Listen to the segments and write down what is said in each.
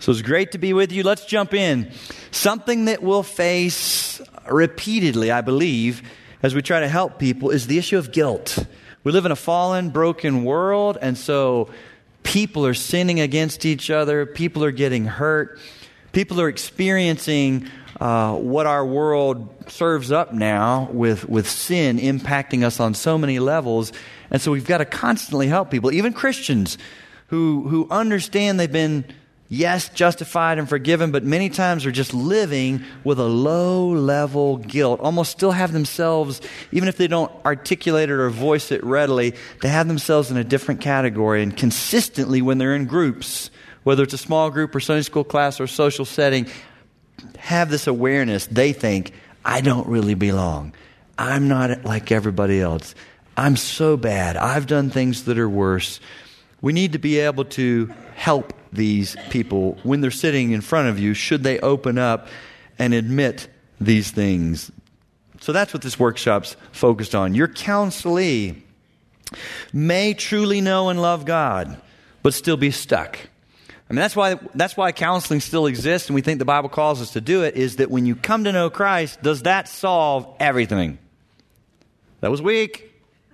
So it's great to be with you. Let's jump in. Something that we'll face repeatedly, I believe, as we try to help people is the issue of guilt. We live in a fallen, broken world, and so people are sinning against each other. People are getting hurt. People are experiencing what our world serves up now with sin impacting us on so many levels. And so we've got to constantly help people, even Christians who understand they've been, yes, justified and forgiven, but many times are just living with a low-level guilt, almost still have themselves, even if they don't articulate it or voice it readily, they have themselves in a different category. And consistently when they're in groups, whether it's a small group or Sunday school class or social setting, have this awareness. They think, I don't really belong. I'm not like everybody else. I'm so bad. I've done things that are worse. We need to be able to help these people when they're sitting in front of you, should they open up and admit these things. So that's what this workshop's focused on. Your counselee may truly know and love God, but still be stuck. I mean, that's why counseling still exists, and we think the Bible calls us to do it, is that when you come to know Christ, does that solve everything? That was weak.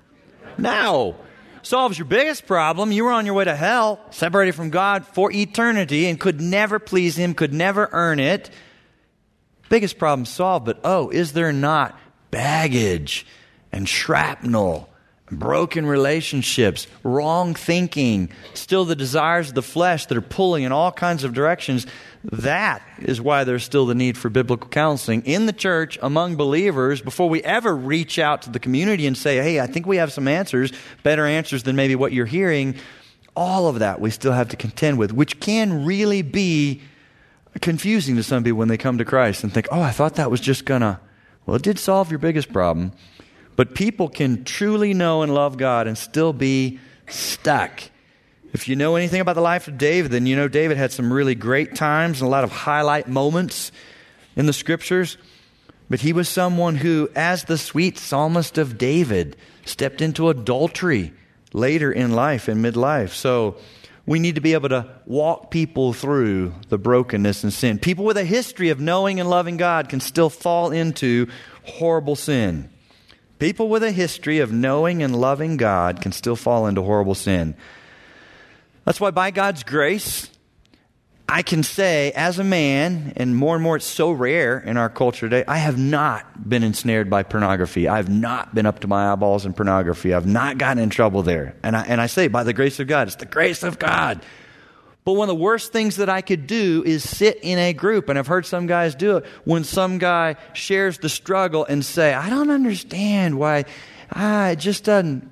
No. Solves your biggest problem. You were on your way to hell, separated from God for eternity, and could never please Him, could never earn it. Biggest problem solved, but is there not baggage and shrapnel, broken relationships, wrong thinking, still the desires of the flesh that are pulling in all kinds of directions? That is why there's still the need for biblical counseling in the church, among believers, before we ever reach out to the community and say, hey, I think we have some answers, better answers than maybe what you're hearing. All of that we still have to contend with, which can really be confusing to some people when they come to Christ and think, I thought that was just gonna, it did solve your biggest problem. But people can truly know and love God and still be stuck. If you know anything about the life of David, then you know David had some really great times and a lot of highlight moments in the Scriptures. But he was someone who, as the sweet psalmist of David, stepped into adultery later in life, in midlife. So we need to be able to walk people through the brokenness and sin. People with a history of knowing and loving God can still fall into horrible sin. People with a history of knowing and loving God can still fall into horrible sin. That's why by God's grace, I can say as a man, and more it's so rare in our culture today, I have not been ensnared by pornography. I've not been up to my eyeballs in pornography. I've not gotten in trouble there. And I say by the grace of God, it's the grace of God. But one of the worst things that I could do is sit in a group, and I've heard some guys do it, when some guy shares the struggle and say, I don't understand why, it just doesn't,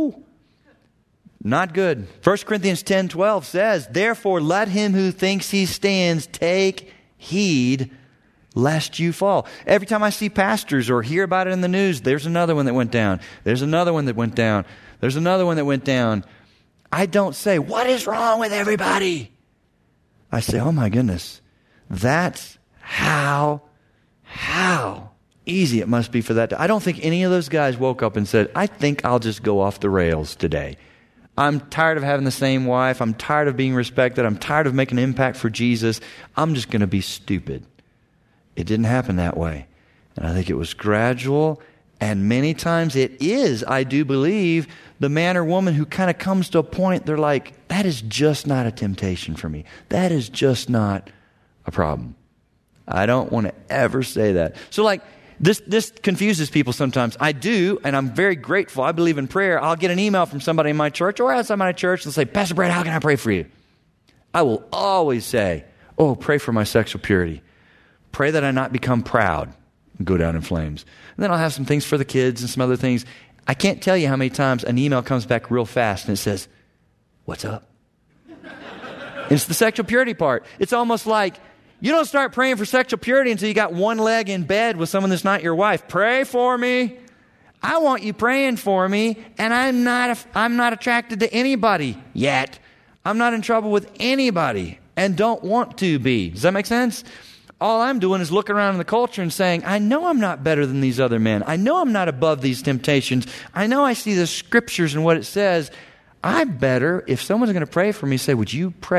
not good. 1 Corinthians 10:12 says, therefore let him who thinks he stands take heed lest you fall. Every time I see pastors or hear about it in the news, there's another one that went down. There's another one that went down. There's another one that went down. I don't say, what is wrong with everybody? I say, oh my goodness, that's how easy it must be for that. I don't think any of those guys woke up and said, I think I'll just go off the rails today. I'm tired of having the same wife. I'm tired of being respected. I'm tired of making an impact for Jesus. I'm just going to be stupid. It didn't happen that way. And I think it was gradual. And many times it is, I do believe, the man or woman who kind of comes to a point, they're like, that is just not a temptation for me. That is just not a problem. I don't want to ever say that. So like, this confuses people sometimes. I do, and I'm very grateful. I believe in prayer. I'll get an email from somebody in my church or outside my church and say, Pastor Brad, how can I pray for you? I will always say, pray for my sexual purity. Pray that I not become proud and go down in flames. And then I'll have some things for the kids and some other things. I can't tell you how many times an email comes back real fast and it says, what's up? It's the sexual purity part. It's almost like, you don't start praying for sexual purity until you got one leg in bed with someone that's not your wife. Pray for me. I want you praying for me, and I'm not attracted to anybody yet. I'm not in trouble with anybody and don't want to be. Does that make sense? All I'm doing is looking around in the culture and saying, I know I'm not better than these other men. I know I'm not above these temptations. I know I see the Scriptures and what it says. I'm better if someone's going to pray for me, say, would you pray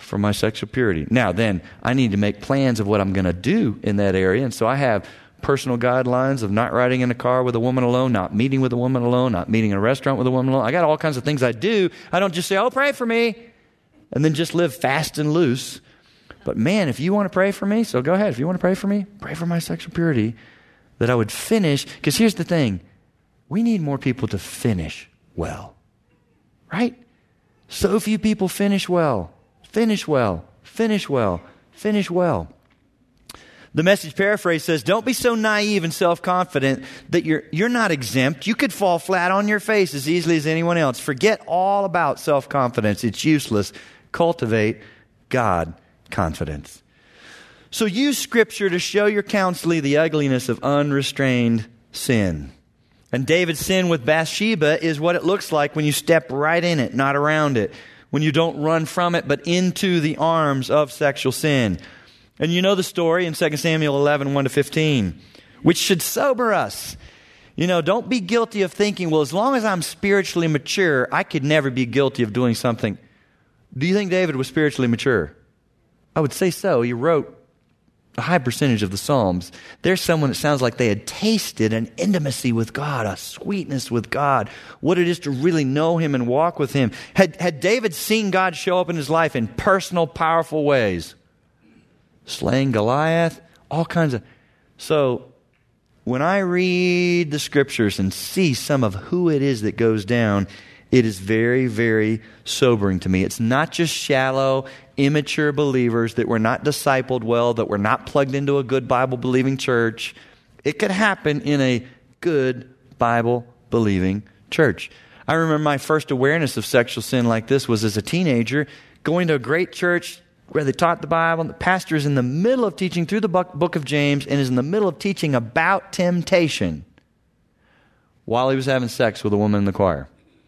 for my sexual purity. Now then, I need to make plans of what I'm going to do in that area. And so I have personal guidelines of not riding in a car with a woman alone, not meeting with a woman alone, not meeting in a restaurant with a woman alone. I got all kinds of things I do. I don't just say, oh, pray for me, and then just live fast and loose. But man, if you want to pray for me, so go ahead. If you want to pray for me, pray for my sexual purity, that I would finish. Because here's the thing. We need more people to finish well. Right? So few people finish well. Finish well. Finish well. Finish well. The Message paraphrase says, don't be so naive and self-confident that you're not exempt. You could fall flat on your face as easily as anyone else. Forget all about self-confidence. It's useless. Cultivate God confidence. So use Scripture to show your counsellee the ugliness of unrestrained sin. And David's sin with Bathsheba is what it looks like when you step right in it, not around it. When you don't run from it, but into the arms of sexual sin. And you know the story in 2 Samuel 11, 1-15, which should sober us. You know, don't be guilty of thinking, well, as long as I'm spiritually mature, I could never be guilty of doing something. Do you think David was spiritually mature? I would say so. He wrote a high percentage of the Psalms. There's someone that sounds like they had tasted an intimacy with God, a sweetness with God, what it is to really know Him and walk with Him. Had David seen God show up in his life in personal, powerful ways? Slaying Goliath, all kinds of... So, when I read the Scriptures and see some of who it is that goes down, it is very, very sobering to me. It's not just shallow, immature believers that were not discipled well, that were not plugged into a good Bible-believing church. It could happen in a good Bible-believing church. I remember my first awareness of sexual sin like this was as a teenager, going to a great church where they taught the Bible, and the pastor is in the middle of teaching through the book of James and is in the middle of teaching about temptation while he was having sex with a woman in the choir.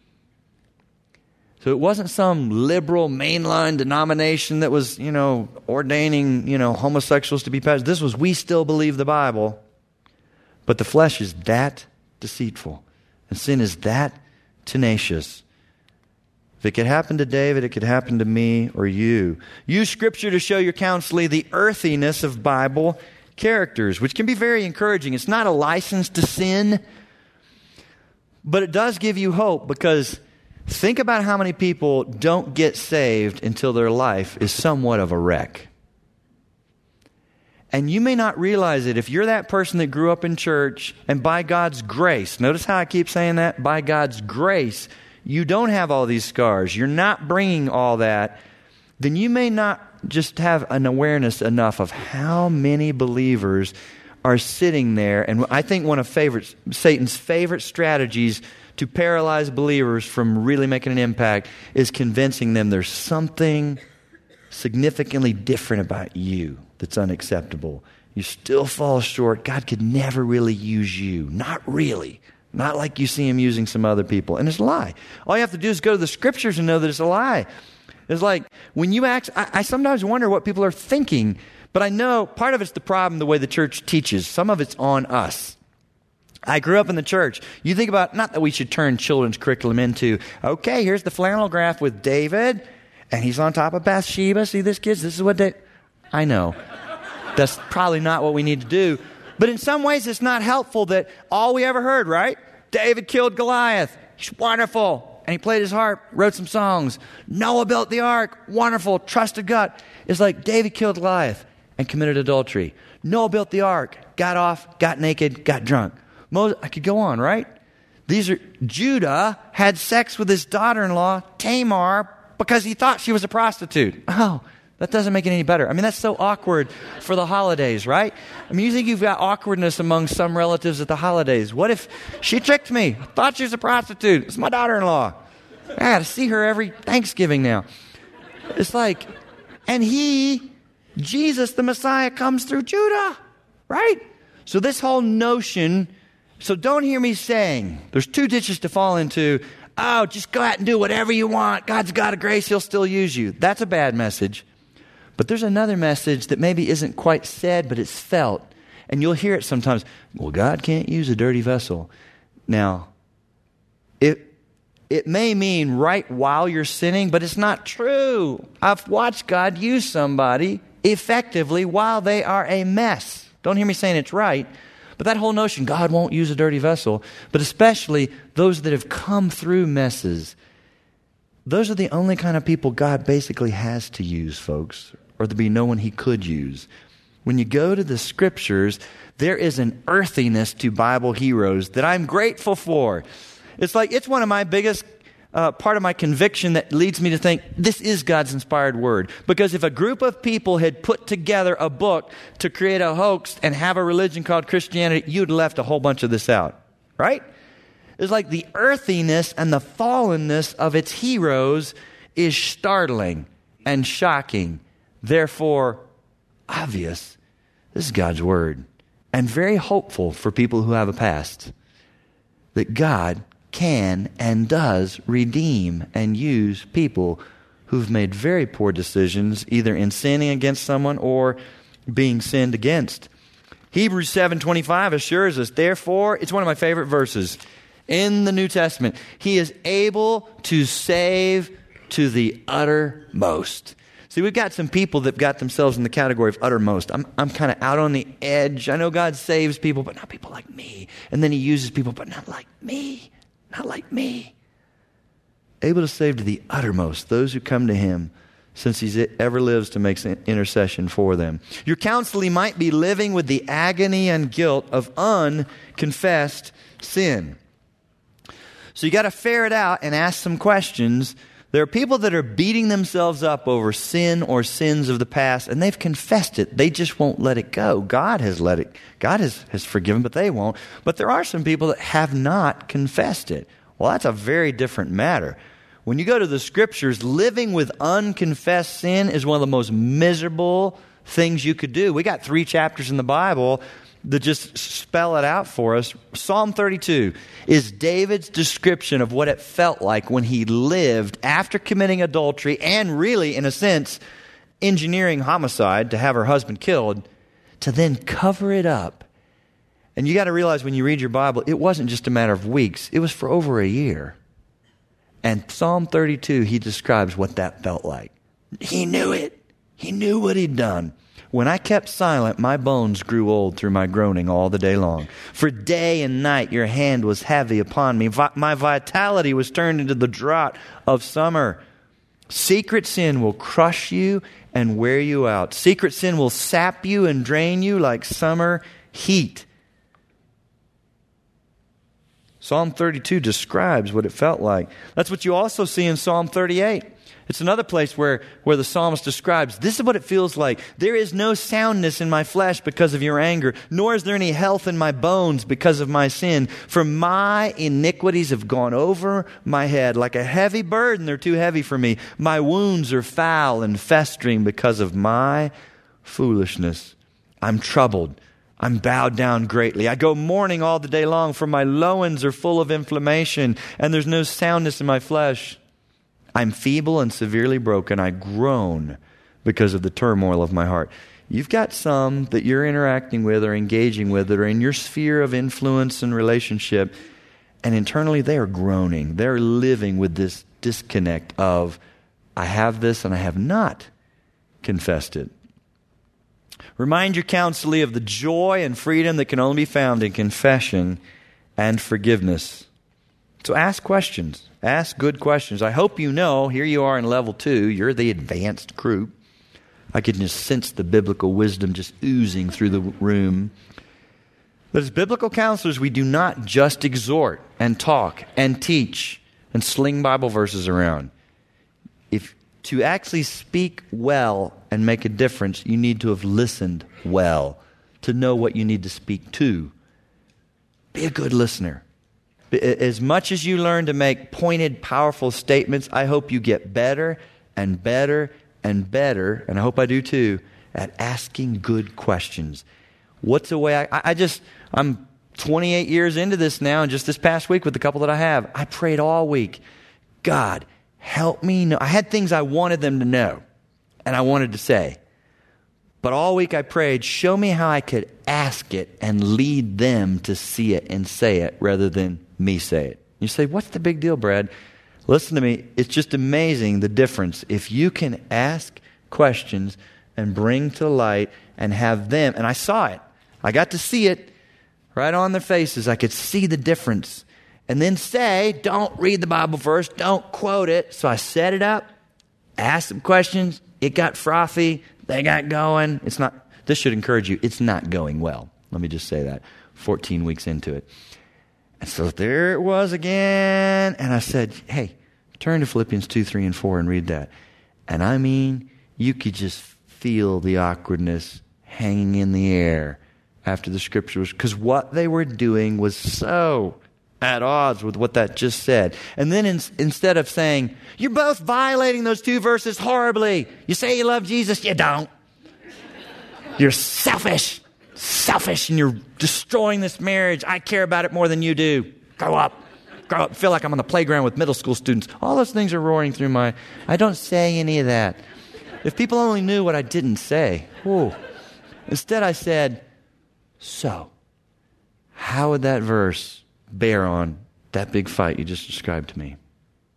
So it wasn't some liberal mainline denomination that was, ordaining, homosexuals to be pastors. This was, we still believe the Bible, but the flesh is that deceitful, and sin is that tenacious. If it could happen to David, it could happen to me or you. Use Scripture to show your counsellee the earthiness of Bible characters, which can be very encouraging. It's not a license to sin, but it does give you hope, because think about how many people don't get saved until their life is somewhat of a wreck. And you may not realize it if you're that person that grew up in church, and by God's grace, notice how I keep saying that, by God's grace, you don't have all these scars, you're not bringing all that, then you may not just have an awareness enough of how many believers are sitting there. And I think one of Satan's favorite strategies to paralyze believers from really making an impact is convincing them there's something significantly different about you that's unacceptable. You still fall short. God could never really use you. Not really. Not like you see Him using some other people. And it's a lie. All you have to do is go to the Scriptures and know that it's a lie. It's like when you act, I sometimes wonder what people are thinking, but I know part of it's the problem, the way the church teaches. Some of it's on us. I grew up in the church. You think about, not that we should turn children's curriculum into, okay, here's the flannel graph with David, and he's on top of Bathsheba. See this, kids? This is what I know. That's probably not what we need to do. But in some ways, it's not helpful that all we ever heard, right? David killed Goliath. He's wonderful. And he played his harp, wrote some songs. Noah built the ark. Wonderful. Trusted God. It's like David killed Goliath and committed adultery. Noah built the ark, got off, got naked, got drunk. Moses, I could go on, right? Judah had sex with his daughter-in-law, Tamar, because he thought she was a prostitute. Oh, that doesn't make it any better. I mean, that's so awkward for the holidays, right? I mean, you think you've got awkwardness among some relatives at the holidays. What if she tricked me? I thought she was a prostitute. It's my daughter-in-law. I got to see her every Thanksgiving now. It's like, and Jesus, the Messiah, comes through Judah, right? So this whole notion, so don't hear me saying, there's two ditches to fall into. Oh, just go out and do whatever you want. God's got a grace, He'll still use you. That's a bad message. But there's another message that maybe isn't quite said, but it's felt. And you'll hear it sometimes. Well, God can't use a dirty vessel. Now, It may mean right while you're sinning, but it's not true. I've watched God use somebody effectively while they are a mess. Don't hear me saying it's right, but that whole notion, God won't use a dirty vessel, but especially those that have come through messes, those are the only kind of people God basically has to use, folks, or there be no one he could use. When you go to the scriptures, there is an earthiness to Bible heroes that I'm grateful for. It's one of my biggest part of my conviction that leads me to think this is God's inspired word. Because if a group of people had put together a book to create a hoax and have a religion called Christianity, you'd left a whole bunch of this out, right? It's like the earthiness and the fallenness of its heroes is startling and shocking. Therefore, obvious. This is God's word. And very hopeful for people who have a past. That God can and does redeem and use people who've made very poor decisions, either in sinning against someone or being sinned against. Hebrews 7:25 assures us, therefore, it's one of my favorite verses in the New Testament. He is able to save to the uttermost. See, we've got some people that got themselves in the category of uttermost. I'm kind of out on the edge. I know God saves people, but not people like me. And then he uses people, but not like me. Not like me. Able to save to the uttermost those who come to him, since he ever lives to make intercession for them. Your counselee might be living with the agony and guilt of unconfessed sin. So you got to ferret out and ask some questions. There are people that are beating themselves up over sin or sins of the past, and they've confessed it. They just won't let it go. God has let it. God has forgiven, but they won't. But there are some people that have not confessed it. Well, that's a very different matter. When you go to the scriptures, living with unconfessed sin is one of the most miserable things you could do. We got 3 chapters in the Bible that just spell it out for us. Psalm 32 is David's description of what it felt like when he lived after committing adultery and really, in a sense, engineering homicide to have her husband killed, to then cover it up. And you got to realize when you read your Bible, it wasn't just a matter of weeks. It was for over a year. And Psalm 32, he describes what that felt like. He knew it. He knew what he'd done. When I kept silent, my bones grew old through my groaning all the day long. For day and night your hand was heavy upon me. My vitality was turned into the drought of summer. Secret sin will crush you and wear you out. Secret sin will sap you and drain you like summer heat. Psalm 32 describes what it felt like. That's what you also see in Psalm 38. It's another place where the psalmist describes, this is what it feels like. There is no soundness in my flesh because of your anger, nor is there any health in my bones because of my sin. For my iniquities have gone over my head. Like a heavy burden, they're too heavy for me. My wounds are foul and festering because of my foolishness. I'm troubled. I'm bowed down greatly. I go mourning all the day long, for my loins are full of inflammation, and there's no soundness in my flesh. I'm feeble and severely broken. I groan because of the turmoil of my heart. You've got some that you're interacting with or engaging with that are in your sphere of influence and relationship, and internally they are groaning. They're living with this disconnect of, I have this and I have not confessed it. Remind your counselee of the joy and freedom that can only be found in confession and forgiveness. So ask questions. Ask good questions. I hope you know, here you are in level 2, you're the advanced group. I can just sense the biblical wisdom just oozing through the room. But as biblical counselors, we do not just exhort and talk and teach and sling Bible verses around. If to actually speak well and make a difference, you need to have listened well to know what you need to speak to. Be a good listener. As much as you learn to make pointed, powerful statements, I hope you get better and better and better, and I hope I do too, at asking good questions. What's a way I'm 28 years into this now, and just this past week with the couple that I have, I prayed all week, God, help me know. I had things I wanted them to know, and I wanted to say. But all week I prayed, show me how I could ask it and lead them to see it and say it rather than me say it. You say, what's the big deal, Brad? Listen to me. It's just amazing the difference. If you can ask questions and bring to light and have them, and I saw it. I got to see it right on their faces. I could see the difference. And then say, don't read the Bible verse, don't quote it. So I set it up, asked them questions. It got frothy. They got going. This should encourage you. It's not going well. Let me just say that. 14 weeks into it. And so there it was again. And I said, hey, turn to Philippians 2, 3, and 4 and read that. And I mean, you could just feel the awkwardness hanging in the air after the scriptures, because what they were doing was so at odds with what that just said. And then instead of saying, you're both violating those two verses horribly. You say you love Jesus, you don't. You're selfish, and you're destroying this marriage. I care about it more than you do. Grow up. I feel like I'm on the playground with middle school students. All those things are roaring through I don't say any of that. If people only knew what I didn't say. Whoa. Instead I said, so, how would that verse bear on that big fight you just described to me?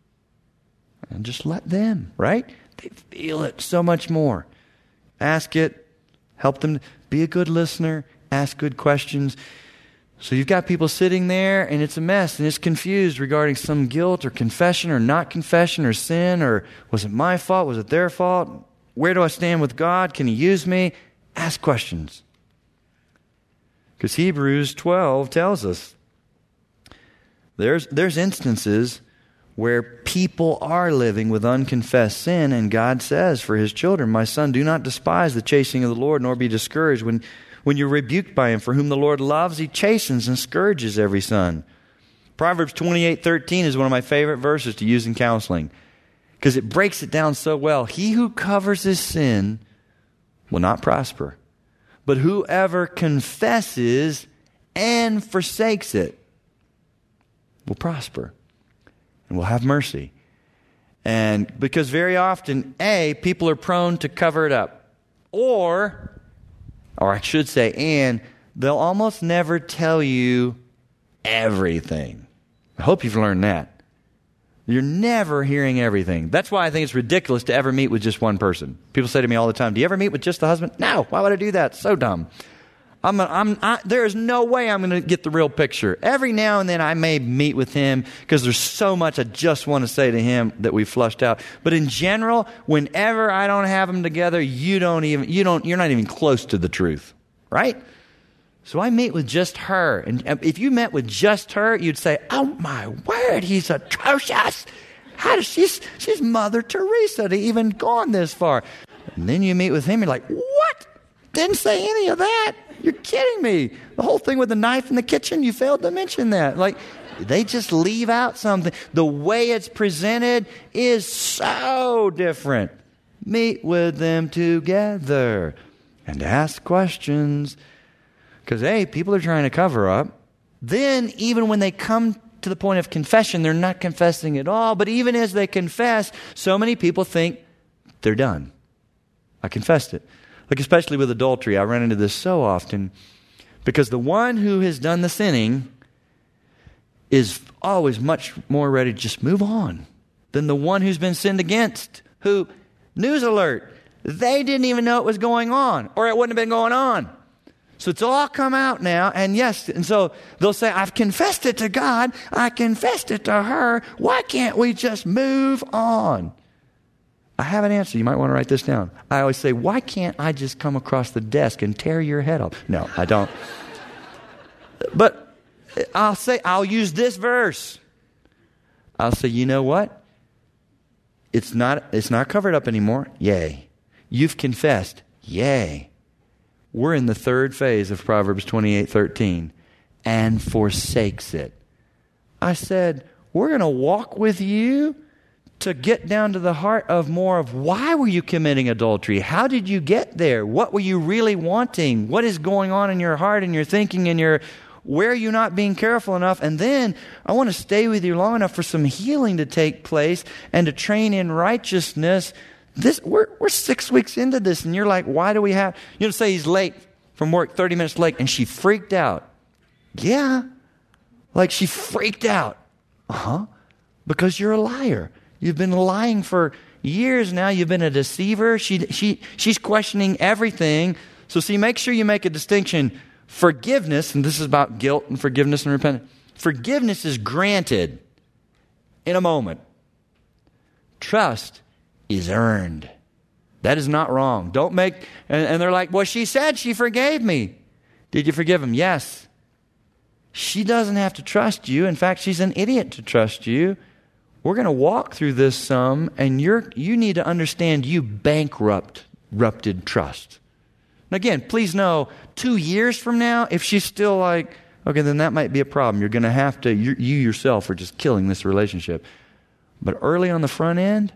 And just let them, right? They feel it so much more. Ask it. Help them be a good listener. Ask good questions. So you've got people sitting there and it's a mess and it's confused regarding some guilt or confession or not confession or sin, or was it my fault? Was it their fault? Where do I stand with God? Can He use me? Ask questions. Because Hebrews 12 tells us there's instances where people are living with unconfessed sin, and God says for His children, my son, do not despise the chastening of the Lord, nor be discouraged when you're rebuked by Him. For whom the Lord loves, He chastens and scourges every son. Proverbs 28:13 is one of my favorite verses to use in counseling, because it breaks it down so well. He who covers his sin will not prosper, but whoever confesses and forsakes it will prosper and will have mercy. And because very often, people are prone to cover it up. Or I should say, and they'll almost never tell you everything. I hope you've learned that. You're never hearing everything. That's why I think it's ridiculous to ever meet with just one person. People say to me all the time, do you ever meet with just the husband? No, why would I do that? So dumb. There is no way I'm going to get the real picture. Every now and then I may meet with him because there's so much I just want to say to him that we flushed out. But in general, whenever I don't have them together, you're not even close to the truth, right? So I meet with just her. And if you met with just her, you'd say, oh my word, he's atrocious. She's Mother Teresa to even gone this far. And then you meet with him, you're like, what? Didn't say any of that. You're kidding me. The whole thing with the knife in the kitchen, you failed to mention that. Like, they just leave out something. The way it's presented is so different. Meet with them together and ask questions. Because, people are trying to cover up. Then, even when they come to the point of confession, they're not confessing at all. But even as they confess, so many people think they're done. I confessed it. Like, especially with adultery, I run into this so often. Because the one who has done the sinning is always much more ready to just move on than the one who's been sinned against. Who, news alert, they didn't even know it was going on, or it wouldn't have been going on. So it's all come out now, and so they'll say, I've confessed it to God, I confessed it to her, why can't we just move on? I have an answer. You might want to write this down. I always say, why can't I just come across the desk and tear your head off? No, I don't. But I'll use this verse. I'll say, you know what? It's not covered up anymore. Yay. You've confessed. Yay. We're in the third phase of Proverbs 28:13. And forsakes it. I said, we're going to walk with you to get down to the heart of more of why were you committing adultery? How did you get there? What were you really wanting? What is going on in your heart and your thinking and where are you not being careful enough? And then I want to stay with you long enough for some healing to take place and to train in righteousness. We're 6 weeks into this, and you're like, why do we have... say he's late from work, 30 minutes late, and she freaked out. Yeah. Like, she freaked out. Uh-huh. Because you're a liar. You've been lying for years now. You've been a deceiver. She's questioning everything. So see, make sure you make a distinction. Forgiveness, and this is about guilt and forgiveness and repentance. Forgiveness is granted in a moment. Trust is earned. That is not wrong. Don't make, and they're like, well, she said she forgave me. Did you forgive him? Yes. She doesn't have to trust you. In fact, she's an idiot to trust you. We're going to walk through this some, and you need to understand you bankrupted trust. And again, please know, 2 years from now, if she's still like, okay, then that might be a problem. You're going to have to, you yourself are just killing this relationship. But early on the front end,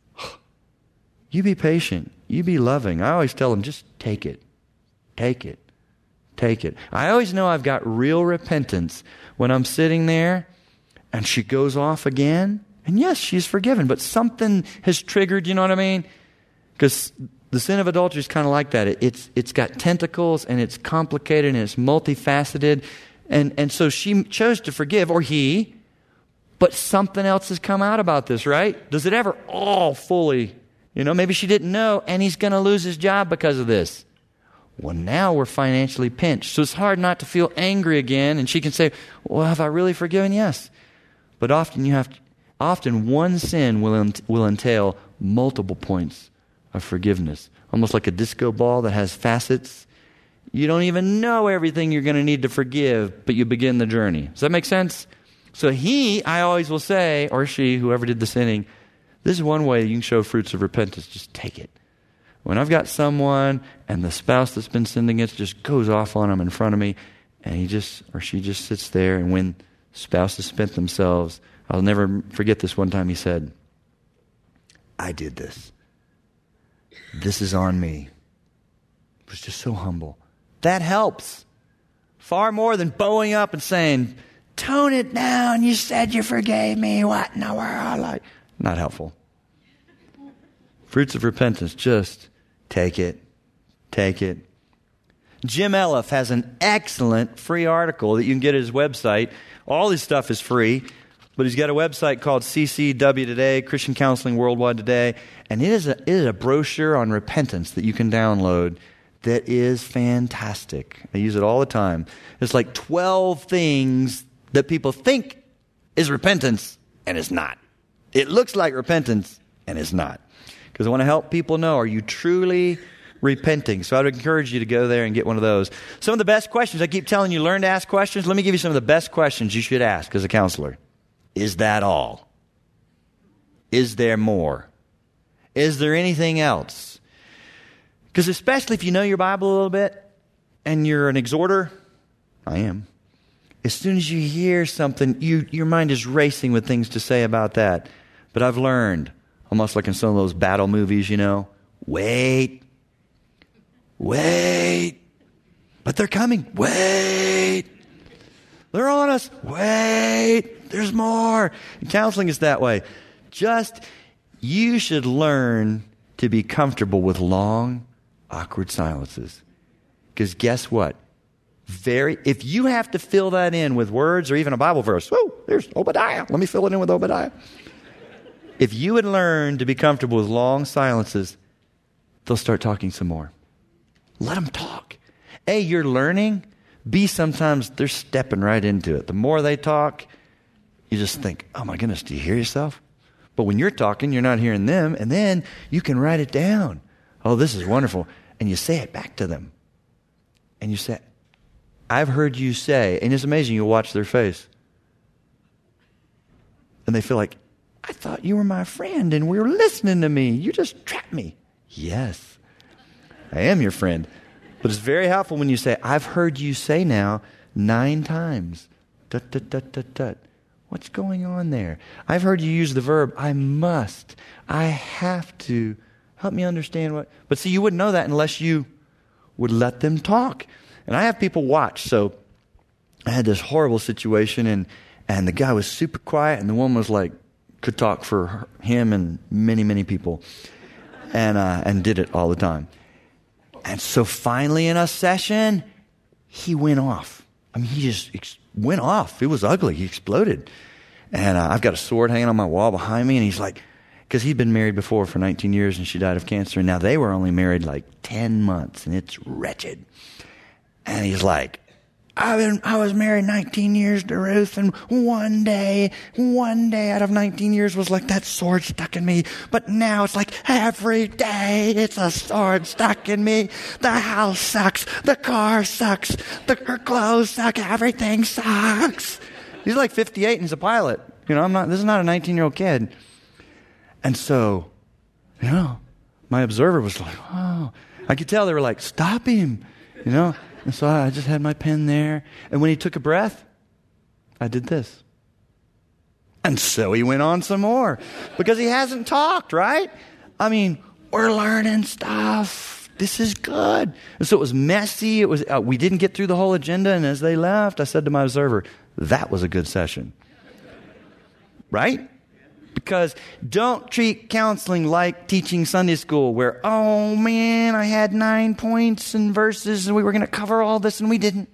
you be patient. You be loving. I always tell them, just take it. Take it. Take it. I always know I've got real repentance when I'm sitting there and she goes off again. And yes, she's forgiven, but something has triggered, you know what I mean? Because the sin of adultery is kind of like that. It's got tentacles and it's complicated and it's multifaceted. And so she chose to forgive, or he, but something else has come out about this, right? Does it ever all fully, maybe she didn't know and he's going to lose his job because of this. Well, now we're financially pinched. So it's hard not to feel angry again. And she can say, well, have I really forgiven? Yes. But often one sin will entail multiple points of forgiveness. Almost like a disco ball that has facets. You don't even know everything you're going to need to forgive, but you begin the journey. Does that make sense? So I always will say, or she, whoever did the sinning, this is one way you can show fruits of repentance. Just take it. When I've got someone and the spouse that's been sinned against just goes off on them in front of me, and he just or she just sits there, and when spouses spent themselves, I'll never forget this one time he said, I did this. This is on me. It was just so humble. That helps. Far more than bowing up and saying, tone it down, you said you forgave me, what in the world? Not helpful. Fruits of repentance, just take it. Take it. Jim Elliff has an excellent free article that you can get at his website. All his stuff is free, but he's got a website called CCW Today, Christian Counseling Worldwide Today, and it is a brochure on repentance that you can download that is fantastic. I use it all the time. It's like 12 things that people think is repentance, and it's not. It looks like repentance, and it's not. Because I want to help people know, are you truly repenting? So I would encourage you to go there and get one of those. Some of the best questions, I keep telling you, learn to ask questions. Let me give you some of the best questions you should ask as a counselor. Is that all? Is there more? Is there anything else? Because especially if you know your Bible a little bit and you're an exhorter, I am. As soon as you hear something, your mind is racing with things to say about that. But I've learned, almost like in some of those battle movies, wait. But they're coming. Wait. They're on us. Wait. There's more. And counseling is that way. You should learn to be comfortable with long, awkward silences. Because guess what? If you have to fill that in with words or even a Bible verse, there's Obadiah. Let me fill it in with Obadiah. If you would learn to be comfortable with long silences, they'll start talking some more. Let them talk. A, you're learning. B, sometimes they're stepping right into it. The more they talk, you just think, oh my goodness, do you hear yourself? But when you're talking, you're not hearing them. And then you can write it down. Oh, this is wonderful. And you say it back to them. And you say, I've heard you say, and it's amazing, you watch their face. And they feel like, I thought you were my friend and we were listening to me. You just trapped me. Yes, I am your friend. But it's very helpful when you say, I've heard you say now 9 times. Dut, dut, dut, dut, dut. What's going on there? I've heard you use the verb, I must. I have to. Help me understand what. But see, you wouldn't know that unless you would let them talk. And I have people watch. So I had this horrible situation and the guy was super quiet and the woman was like, could talk for him and many, many people, and did it all the time. And so finally in a session, he went off. I mean, he just went off. It was ugly. He exploded. And I've got a sword hanging on my wall behind me. And he's like, because he'd been married before for 19 years and she died of cancer. And now they were only married like 10 months and it's wretched. And he's like, I was married 19 years to Ruth, and one day out of 19 years was like that sword stuck in me. But now it's like every day it's a sword stuck in me. The house sucks. The car sucks. Her clothes suck. Everything sucks. He's like 58 and he's a pilot. This is not a 19-year-old kid. And so, my observer was like, oh, I could tell they were like, stop him, And so I just had my pen there. And when he took a breath, I did this. And so he went on some more. Because he hasn't talked, right? I mean, we're learning stuff. This is good. And so it was messy. It was. We didn't get through the whole agenda. And as they left, I said to my observer, that was a good session. Right? Because don't treat counseling like teaching Sunday school where, oh man, I had 9 points and verses and we were going to cover all this and we didn't.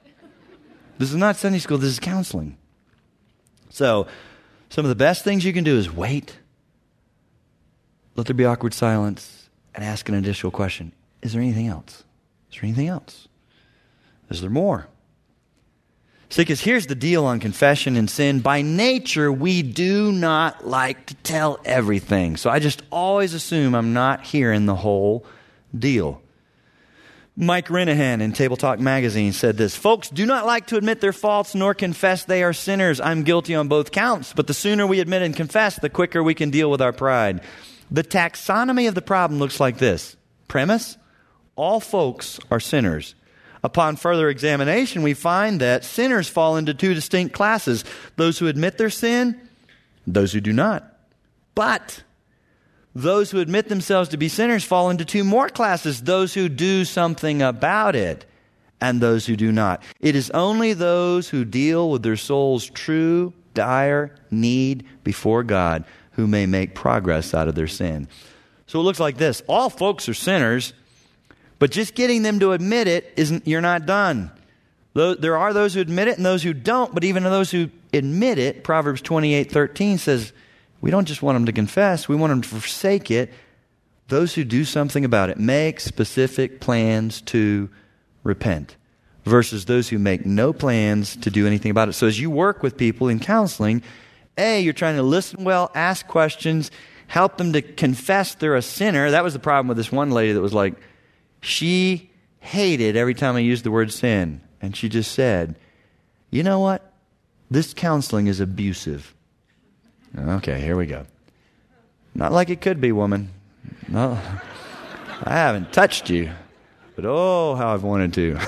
This is not Sunday school, this is counseling. So, some of the best things you can do is wait, let there be awkward silence, and ask an additional question. Is there anything else? Is there anything else? Is there more? See, because here's the deal on confession and sin. By nature, we do not like to tell everything. So I just always assume I'm not hearing the whole deal. Mike Renahan in Table Talk magazine said this: folks do not like to admit their faults nor confess they are sinners. I'm guilty on both counts, but the sooner we admit and confess, the quicker we can deal with our pride. The taxonomy of the problem looks like this. Premise: all folks are sinners. Upon further examination, we find that sinners fall into two distinct classes: those who admit their sin, those who do not. But those who admit themselves to be sinners fall into two more classes: those who do something about it and those who do not. It is only those who deal with their soul's true, dire need before God who may make progress out of their sin. So it looks like this. All folks are sinners, but just getting them to admit it you're not done. There are those who admit it and those who don't, but even those who admit it, Proverbs 28:13 says, we don't just want them to confess, we want them to forsake it. Those who do something about it, make specific plans to repent, versus those who make no plans to do anything about it. So as you work with people in counseling, you're trying to listen well, ask questions, help them to confess they're a sinner. That was the problem with this one lady that was like, she hated every time I used the word sin. And she just said, you know what? This counseling is abusive. Okay, here we go. Not like it could be, woman. No, I haven't touched you. But oh, how I've wanted to.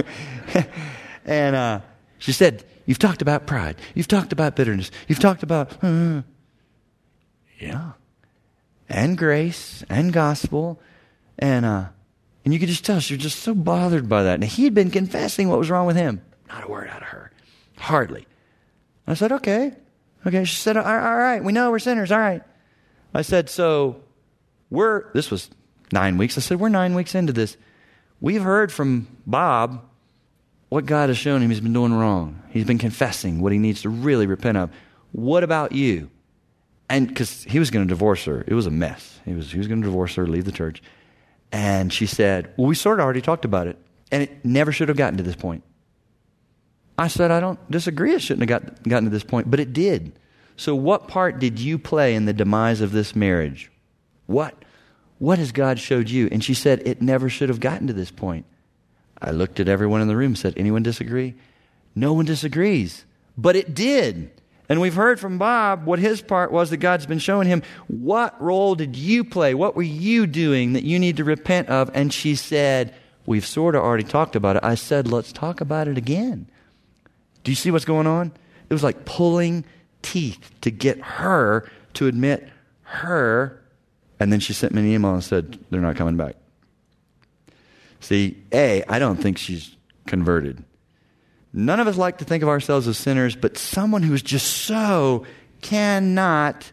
And she said, you've talked about pride. You've talked about bitterness. You've talked about, yeah. And grace and gospel. And you could just tell she was just so bothered by that. And he had been confessing what was wrong with him. Not a word out of her. Hardly. I said, okay. She said, all right, we know we're sinners. All right. I said, so this was 9 weeks. I said, we're 9 weeks into this. We've heard from Bob what God has shown him he's been doing wrong. He's been confessing what he needs to really repent of. What about you? And because he was going to divorce her. It was a mess. He was going to divorce her, leave the church. And she said, well, we sort of already talked about it. And it never should have gotten to this point. I said, I don't disagree it shouldn't have gotten to this point, but it did. So what part did you play in the demise of this marriage? What has God showed you? And she said, it never should have gotten to this point. I looked at everyone in the room and said, anyone disagree? No one disagrees. But it did. And we've heard from Bob what his part was that God's been showing him. What role did you play? What were you doing that you need to repent of? And she said, we've sort of already talked about it. I said, let's talk about it again. Do you see what's going on? It was like pulling teeth to get her to admit her. And then she sent me an email and said, they're not coming back. See, I don't think she's converted. None of us like to think of ourselves as sinners, but someone who's just so cannot,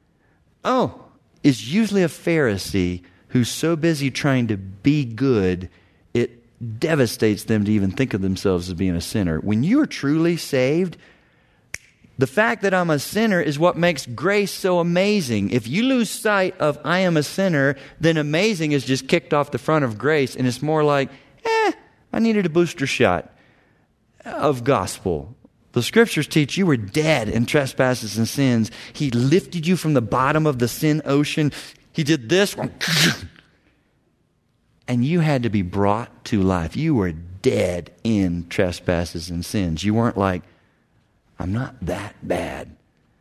is usually a Pharisee who's so busy trying to be good, it devastates them to even think of themselves as being a sinner. When you are truly saved, The fact that I'm a sinner is what makes grace so amazing. If you lose sight of I am a sinner, then amazing is just kicked off the front of grace, and it's more like, I needed a booster shot of gospel. The scriptures teach you were dead in trespasses and sins. He lifted you from the bottom of the sin ocean. He did this, and you had to be brought to life. You were dead in trespasses and sins. You weren't like, I'm not that bad.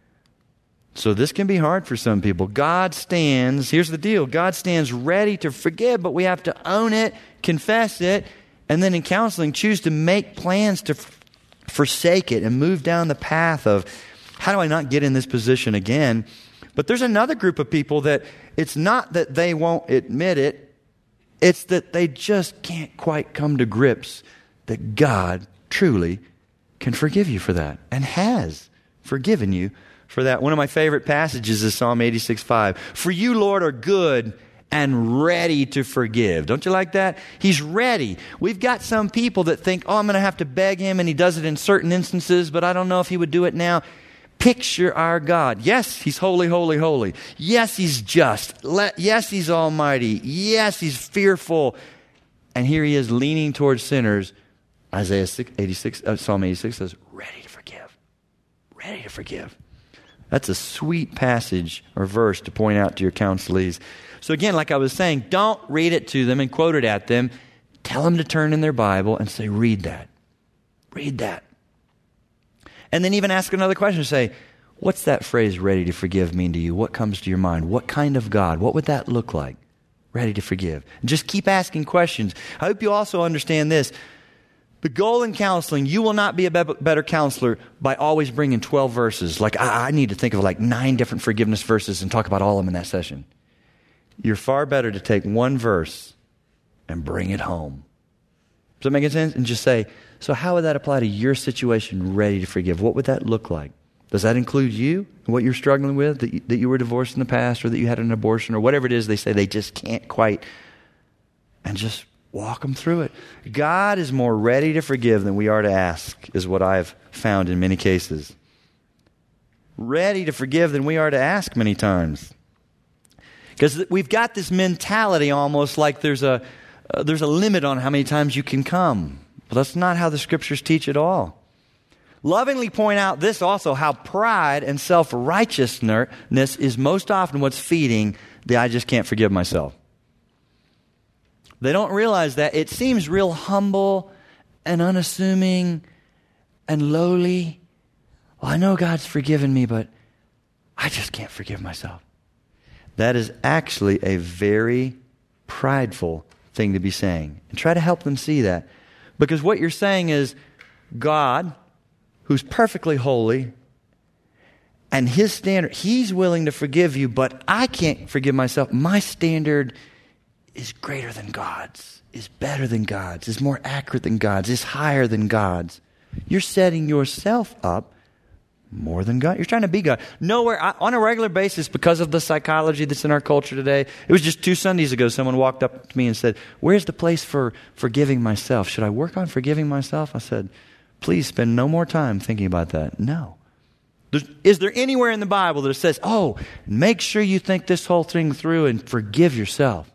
So this can be hard for some people. God stands, here's the deal, God stands ready to forgive, but we have to own it, confess it, and then in counseling, choose to make plans to forsake it and move down the path of, how do I not get in this position again? But there's another group of people that it's not that they won't admit it, it's that they just can't quite come to grips that God truly can forgive you for that and has forgiven you for that. One of my favorite passages is Psalm 86:5. For you, Lord, are good and ready to forgive. Don't you like that? He's ready. We've got some people that think, I'm going to have to beg him, and he does it in certain instances, but I don't know if he would do it now. Picture our God. Yes, he's holy, holy, holy. Yes, he's just. Yes, he's almighty. Yes, he's fearful. And here he is leaning towards sinners. Psalm 86 says, ready to forgive. Ready to forgive. That's a sweet passage or verse to point out to your counselees. So again, like I was saying, don't read it to them and quote it at them. Tell them to turn in their Bible and say, read that. Read that. And then even ask another question. Say, what's that phrase, ready to forgive, mean to you? What comes to your mind? What kind of God? What would that look like? Ready to forgive. And just keep asking questions. I hope you also understand this. The goal in counseling, you will not be a better counselor by always bringing 12 verses. Like, I need to think of like 9 different forgiveness verses and talk about all of them in that session. You're far better to take one verse and bring it home. Does that make sense? And just say, so how would that apply to your situation, ready to forgive? What would that look like? Does that include you and what you're struggling with, that you were divorced in the past or that you had an abortion or whatever it is they say they just can't quite, and just walk them through it. God is more ready to forgive than we are to ask, is what I've found in many cases. Ready to forgive than we are to ask many times. Because we've got this mentality almost like there's a limit on how many times you can come. But that's not how the scriptures teach at all. Lovingly point out this also, how pride and self-righteousness is most often what's feeding the I just can't forgive myself. They don't realize that. It seems real humble and unassuming and lowly. Well, I know God's forgiven me, but I just can't forgive myself. That is actually a very prideful thing to be saying. And try to help them see that. Because what you're saying is, God, who's perfectly holy, and his standard, he's willing to forgive you, but I can't forgive myself. My standard is greater than God's, is better than God's, is more accurate than God's, is higher than God's. You're setting yourself up more than God. You're trying to be God. Nowhere, on a regular basis, because of the psychology that's in our culture today, it was just 2 Sundays ago, someone walked up to me and said, where's the place for forgiving myself? Should I work on forgiving myself? I said, please spend no more time thinking about that. No. Is there anywhere in the Bible that says, make sure you think this whole thing through and forgive yourself?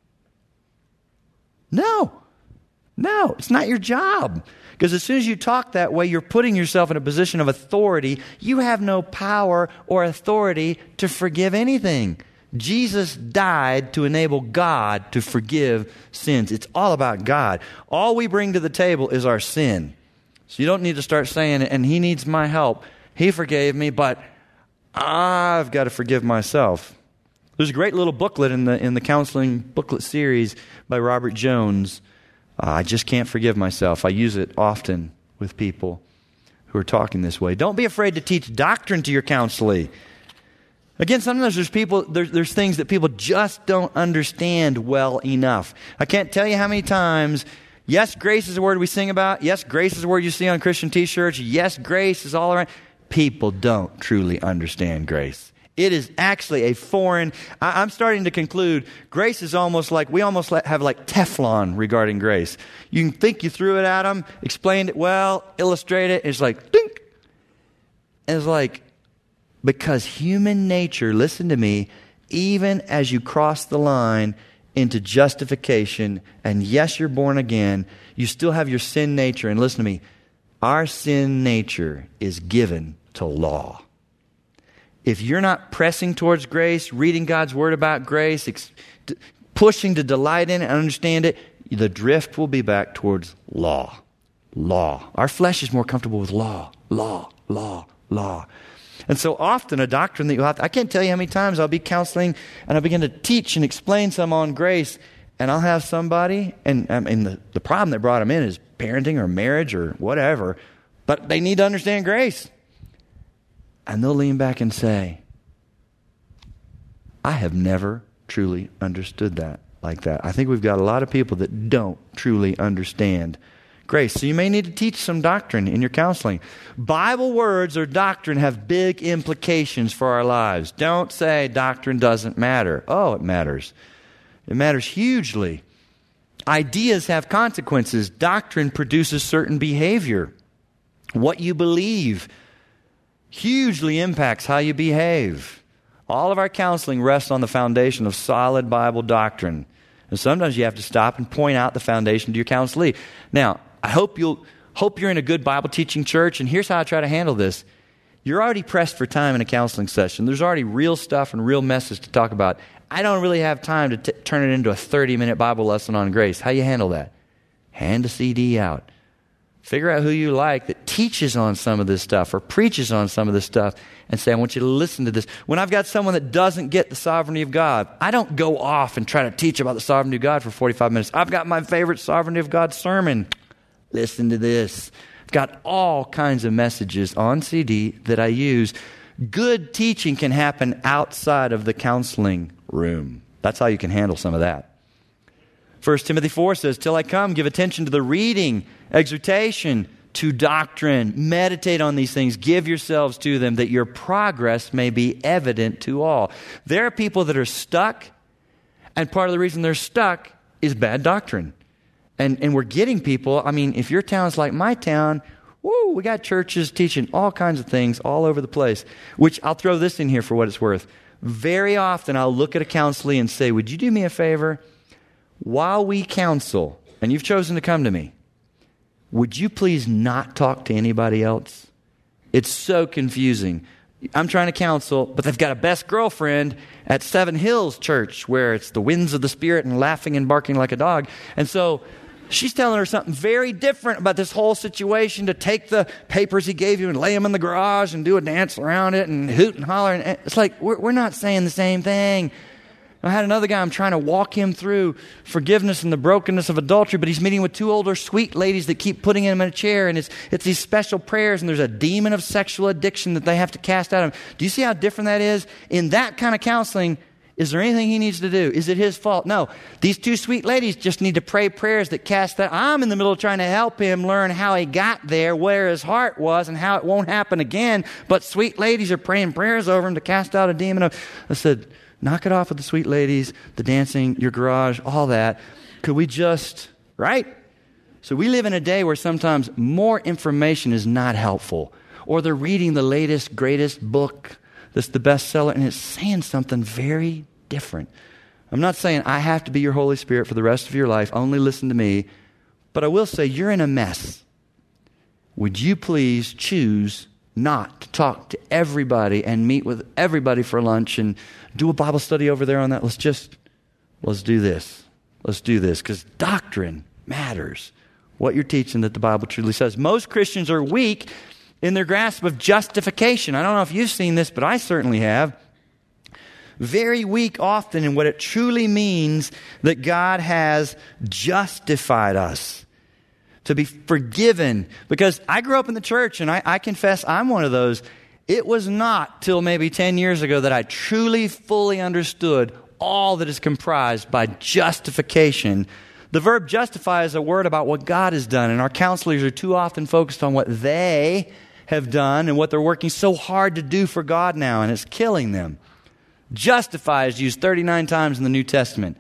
No, it's not your job. Because as soon as you talk that way, you're putting yourself in a position of authority. You have no power or authority to forgive anything. Jesus died to enable God to forgive sins. It's all about God. All we bring to the table is our sin. So you don't need to start saying, and he needs my help. He forgave me, but I've got to forgive myself. There's a great little booklet in the counseling booklet series by Robert Jones. I just can't forgive myself. I use it often with people who are talking this way. Don't be afraid to teach doctrine to your counselee. Again, sometimes there's things that people just don't understand well enough. I can't tell you how many times, yes, grace is a word we sing about. Yes, grace is a word you see on Christian t-shirts. Yes, grace is all around. People don't truly understand grace. It is actually a foreign. I'm starting to conclude grace is almost like, we almost have like Teflon regarding grace. You can think you threw it at them, explained it well, illustrate it, and it's like, dink. And it's like, because human nature, listen to me, even as you cross the line into justification, and yes, you're born again, you still have your sin nature. And listen to me, our sin nature is given to law. If you're not pressing towards grace, reading God's word about grace, pushing to delight in it and understand it, the drift will be back towards law. Law. Our flesh is more comfortable with law. And so often a doctrine that I can't tell you how many times I'll be counseling and I'll begin to teach and explain some on grace, and I'll have somebody, and the problem that brought them in is parenting or marriage or whatever, but they need to understand grace. And they'll lean back and say, I have never truly understood that like that. I think we've got a lot of people that don't truly understand grace. So you may need to teach some doctrine in your counseling. Bible words or doctrine have big implications for our lives. Don't say doctrine doesn't matter. Oh, it matters. It matters hugely. Ideas have consequences. Doctrine produces certain behavior. What you believe hugely impacts how you behave. All of our counseling rests on the foundation of solid Bible doctrine. And sometimes you have to stop and point out the foundation to your counselee. Now, I hope you're in a good Bible teaching church, and here's how I try to handle this. You're already pressed for time in a counseling session. There's already real stuff and real message to talk about. I don't really have time to turn it into a 30-minute Bible lesson on grace. How you handle that? Hand a CD out. Figure out who you like that teaches on some of this stuff or preaches on some of this stuff and say, I want you to listen to this. When I've got someone that doesn't get the sovereignty of God, I don't go off and try to teach about the sovereignty of God for 45 minutes. I've got my favorite sovereignty of God sermon. Listen to this. I've got all kinds of messages on CD that I use. Good teaching can happen outside of the counseling room. That's how you can handle some of that. 1 Timothy 4 says, till I come, give attention to the reading, exhortation, to doctrine. Meditate on these things. Give yourselves to them that your progress may be evident to all. There are people that are stuck, and part of the reason they're stuck is bad doctrine. And we're getting people, I mean, if your town's like my town, woo, we got churches teaching all kinds of things all over the place, which I'll throw this in here for what it's worth. Very often I'll look at a counselee and say, would you do me a favor? While we counsel, and you've chosen to come to me, would you please not talk to anybody else? It's so confusing. I'm trying to counsel, but they've got a best girlfriend at Seven Hills Church where it's the winds of the Spirit and laughing and barking like a dog. And so she's telling her something very different about this whole situation, to take the papers he gave you and lay them in the garage and do a dance around it and hoot and holler. And it's like, we're not saying the same thing. I had another guy, I'm trying to walk him through forgiveness and the brokenness of adultery, but he's meeting with two older sweet ladies that keep putting him in a chair, and it's these special prayers, and there's a demon of sexual addiction that they have to cast out of him. Do you see how different that is? In that kind of counseling, is there anything he needs to do? Is it his fault? No. These two sweet ladies just need to pray prayers that cast that. I'm in the middle of trying to help him learn how he got there, where his heart was, and how it won't happen again, but sweet ladies are praying prayers over him to cast out a demon of... I said, knock it off with the sweet ladies, the dancing, your garage, all that. Could we just, right? So we live in a day where sometimes more information is not helpful. Or they're reading the latest, greatest book that's the bestseller, and it's saying something very different. I'm not saying I have to be your Holy Spirit for the rest of your life. Only listen to me. But I will say you're in a mess. Would you please choose not to talk to everybody and meet with everybody for lunch and do a Bible study over there on that? Let's do this. Let's do this, because doctrine matters. What you're teaching that the Bible truly says. Most Christians are weak in their grasp of justification. I don't know if you've seen this, but I certainly have. Very weak often in what it truly means that God has justified us. To be forgiven. Because I grew up in the church, and I confess I'm one of those. It was not till maybe 10 years ago that I truly, fully understood all that is comprised by justification. The verb justify is a word about what God has done, and our counselors are too often focused on what they have done and what they're working so hard to do for God now, and it's killing them. Justify is used 39 times in the New Testament.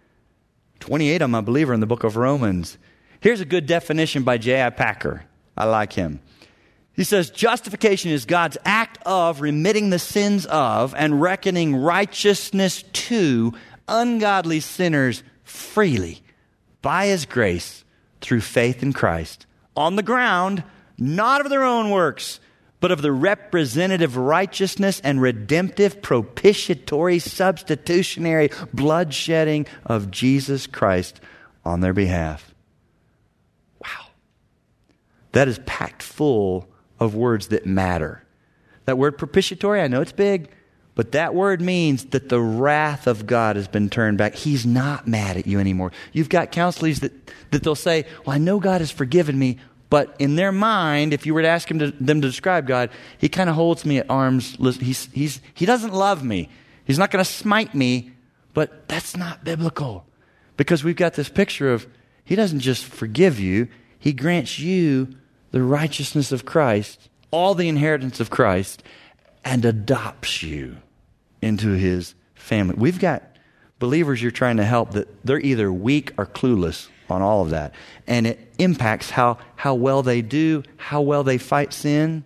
28 of them, I believe, are in the book of Romans. Here's a good definition by J.I. Packer. I like him. He says justification is God's act of remitting the sins of and reckoning righteousness to ungodly sinners freely by His grace through faith in Christ on the ground, not of their own works, but of the representative righteousness and redemptive propitiatory substitutionary bloodshedding of Jesus Christ on their behalf. Wow. That is packed full of words that matter. That word propitiatory, I know it's big, but that word means that the wrath of God has been turned back. He's not mad at you anymore. You've got counselors that they'll say, well, I know God has forgiven me, but in their mind, if you were to ask them to describe God, He kind of holds me at arm's length. He doesn't love me. He's not going to smite me, but that's not biblical. Because we've got this picture of He doesn't just forgive you, He grants you the righteousness of Christ, all the inheritance of Christ, and adopts you into His family. We've got believers you're trying to help that they're either weak or clueless on all of that. And it impacts how well they do, how well they fight sin.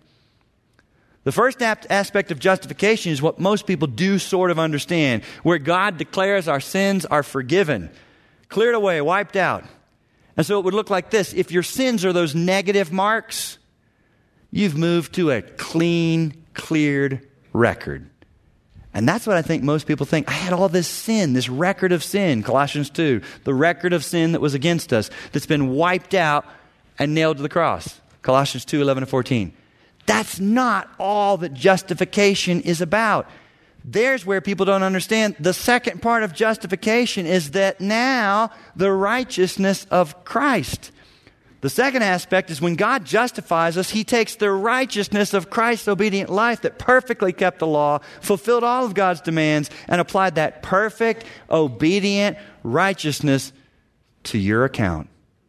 The first aspect of justification is what most people do sort of understand, where God declares our sins are forgiven, cleared away, wiped out. And so it would look like this. If your sins are those negative marks, you've moved to a clean, cleared record. And that's what I think most people think. I had all this sin, this record of sin, Colossians 2, the record of sin that was against us, that's been wiped out and nailed to the cross, Colossians 2, 11 and 14. That's not all that justification is about. There's where people don't understand. The second part of justification is that now the righteousness of Christ. The second aspect is when God justifies us, He takes the righteousness of Christ's obedient life that perfectly kept the law, fulfilled all of God's demands, and applied that perfect, obedient righteousness to your account.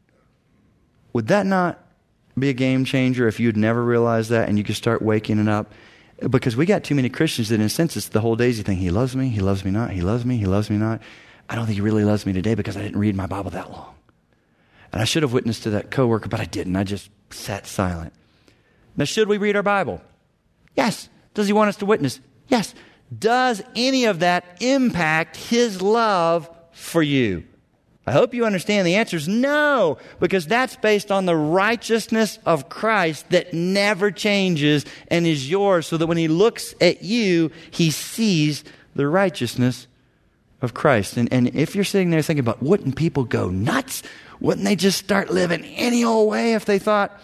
Would that not be a game changer if you'd never realized that and you could start waking it up? Because we got too many Christians that in a sense it's the whole daisy thing. He loves me not. He loves me not. I don't think He really loves me today because I didn't read my Bible that long. And I should have witnessed to that coworker, but I didn't. I just sat silent. Now, should we read our Bible? Yes. Does He want us to witness? Yes. Does any of that impact His love for you? I hope you understand the answer is no, because that's based on the righteousness of Christ that never changes and is yours, so that when He looks at you, He sees the righteousness of Christ. And if you're sitting there thinking about, wouldn't people go nuts? Wouldn't they just start living any old way if they thought?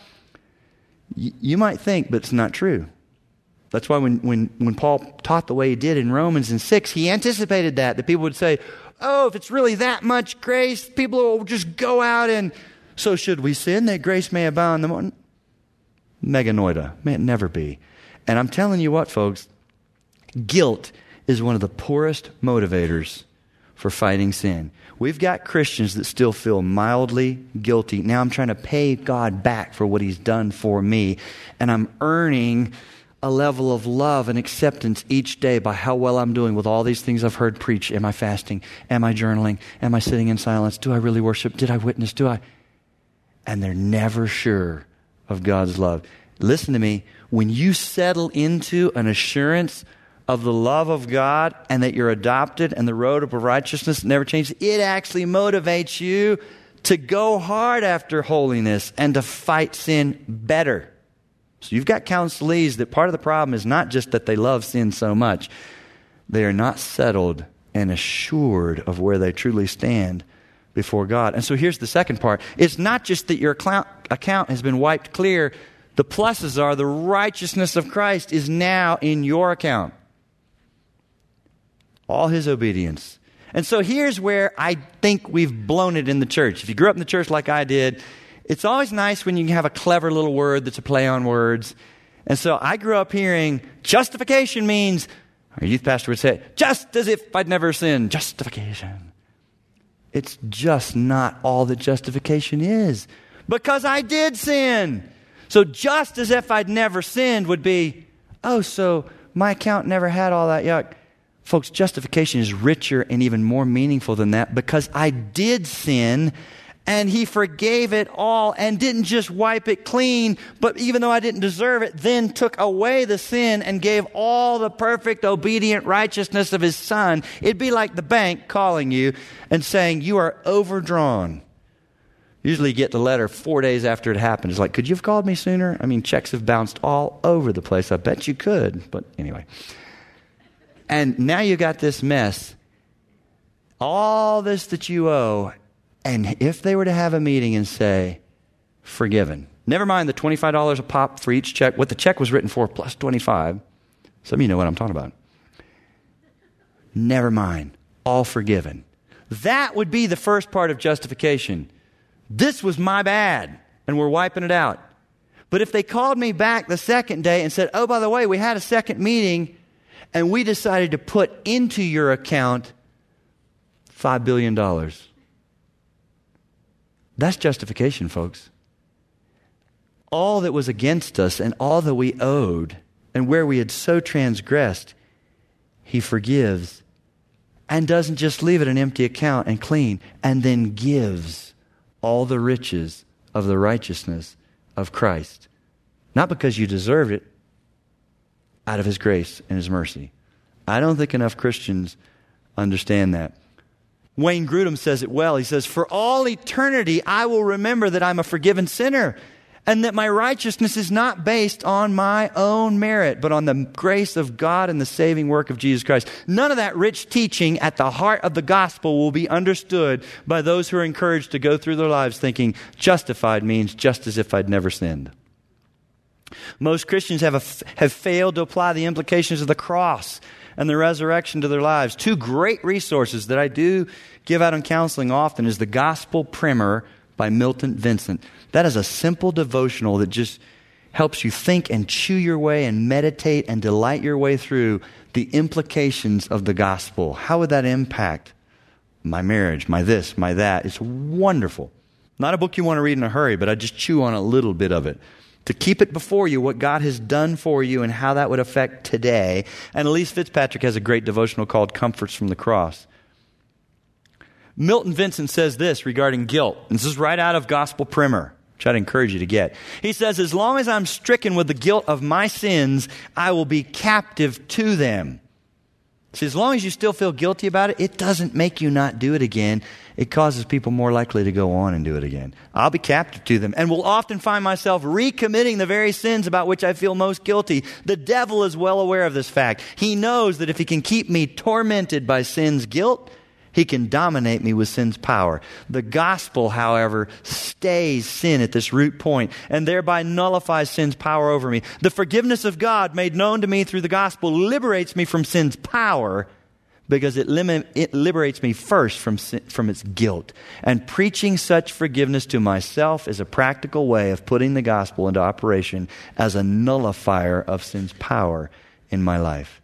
You might think, but it's not true. That's why when Paul taught the way he did in Romans 6, he anticipated that people would say, oh, if it's really that much grace, people will just go out and, so should we sin that grace may abound? Meganoida. May it never be. And I'm telling you what, folks, guilt is one of the poorest motivators for fighting sin. We've got Christians that still feel mildly guilty. Now I'm trying to pay God back for what He's done for me, and I'm earning a level of love and acceptance each day by how well I'm doing with all these things I've heard preach. Am I fasting? Am I journaling? Am I sitting in silence? Do I really worship? Did I witness? And they're never sure of God's love. Listen to me. When you settle into an assurance of the love of God and that you're adopted and the road of righteousness never changes, it actually motivates you to go hard after holiness and to fight sin better. So you've got counselees that part of the problem is not just that they love sin so much. They are not settled and assured of where they truly stand before God. And so here's the second part. It's not just that your account has been wiped clear. The pluses are the righteousness of Christ is now in your account. All His obedience. And so here's where I think we've blown it in the church. If you grew up in the church like I did, it's always nice when you have a clever little word that's a play on words. And so I grew up hearing justification means, our youth pastor would say, just as if I'd never sinned. Justification. It's just not all that justification is. Because I did sin. So just as if I'd never sinned would be, oh, so my account never had all that yuck. Folks, justification is richer and even more meaningful than that, because I did sin And he forgave it all and didn't just wipe it clean, but even though I didn't deserve it, then took away the sin and gave all the perfect, obedient righteousness of his Son. It'd be like the bank calling you and saying, you are overdrawn. Usually you get the letter 4 days after it happened. It's like, could you have called me sooner? I mean, checks have bounced all over the place. I bet you could, but anyway. And now you got this mess. All this that you owe. And if they were to have a meeting and say, forgiven. Never mind the $25 a pop for each check. What the check was written for plus 25. Some of you know what I'm talking about. Never mind. All forgiven. That would be the first part of justification. This was my bad, and we're wiping it out. But if they called me back the second day and said, oh, by the way, we had a second meeting, and we decided to put into your account $5 billion. That's justification, folks. All that was against us and all that we owed and where we had so transgressed, he forgives and doesn't just leave it an empty account and clean, and then gives all the riches of the righteousness of Christ. Not because you deserved it, out of his grace and his mercy. I don't think enough Christians understand that. Wayne Grudem says it well. He says, for all eternity, I will remember that I'm a forgiven sinner and that my righteousness is not based on my own merit, but on the grace of God and the saving work of Jesus Christ. None of that rich teaching at the heart of the gospel will be understood by those who are encouraged to go through their lives thinking justified means just as if I'd never sinned. Most Christians have failed to apply the implications of the cross and the resurrection to their lives. Two great resources that I do give out in counseling often is the Gospel Primer by Milton Vincent. That is a simple devotional that just helps you think and chew your way and meditate and delight your way through the implications of the gospel. How would that impact my marriage, my this, my that? It's wonderful. Not a book you want to read in a hurry, but I just chew on a little bit of it. To keep it before you, what God has done for you and how that would affect today. And Elise Fitzpatrick has a great devotional called Comforts from the Cross. Milton Vincent says this regarding guilt. And this is right out of Gospel Primer, which I'd encourage you to get. He says, as long as I'm stricken with the guilt of my sins, I will be captive to them. See, as long as you still feel guilty about it, it doesn't make you not do it again. It causes people more likely to go on and do it again. I'll be captive to them and will often find myself recommitting the very sins about which I feel most guilty. The devil is well aware of this fact. He knows that if he can keep me tormented by sin's guilt, he can dominate me with sin's power. The gospel, however, stays sin at this root point and thereby nullifies sin's power over me. The forgiveness of God made known to me through the gospel liberates me from sin's power because it liberates me first from its guilt. And preaching such forgiveness to myself is a practical way of putting the gospel into operation as a nullifier of sin's power in my life.